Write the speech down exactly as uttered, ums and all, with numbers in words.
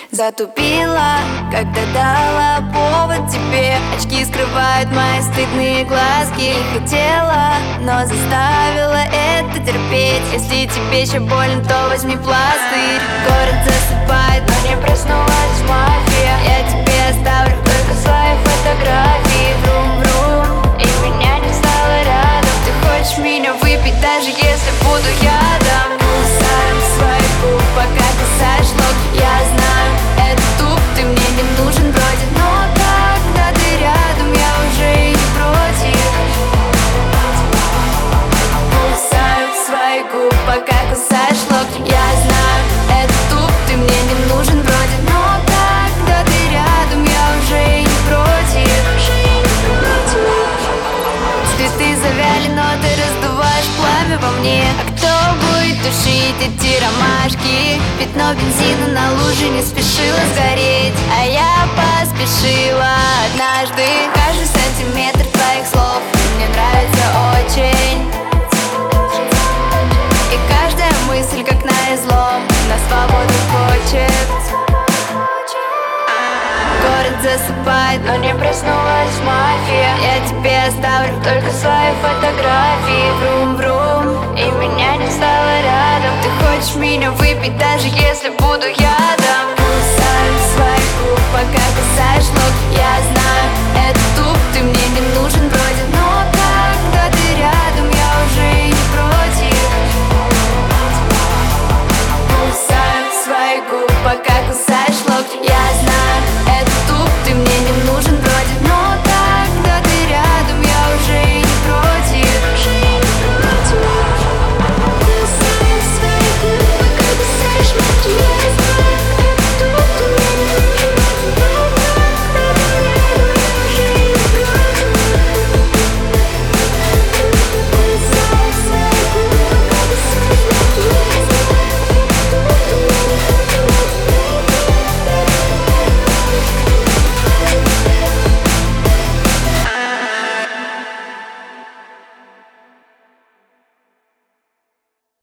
Затупила, когда дала повод тебе. Очки скрывают мои стыдные глазки. Не хотела, но заставила это терпеть. Если тебе еще больно, то возьми пластырь. Город засыпает, но не проснулась мафия. Я тебе оставлю только свои фотографии. Врум-врум, и меня не стало рядом. Ты хочешь меня выпить, даже если буду ядом. Кусаем свои губы, пока кусаешь лоб. Я знаю, это туп, ты мне не нужен вроде. Но когда ты рядом, я уже и не против. Кусаю свои губы, пока кусаешь лоб. Я знаю, это туп, ты мне не нужен вроде. Но когда ты рядом, я уже и не против. Цветы завяли, но ты раздуваешь пламя во мне. А кто будет тушить эти ромашки? Пятно бензина на луже не спешило сгореть, а я поспешила однажды. Каждый сантиметр твоих слов мне нравится очень. И каждая мысль, как на излом, на свободу хочет. Город засыпает, но не проснулась мафия. Я тебе оставлю только свои фотографии. Врум-врум, и меня не стало рядом. Ты хочешь меня выпить, даже если буду ядом.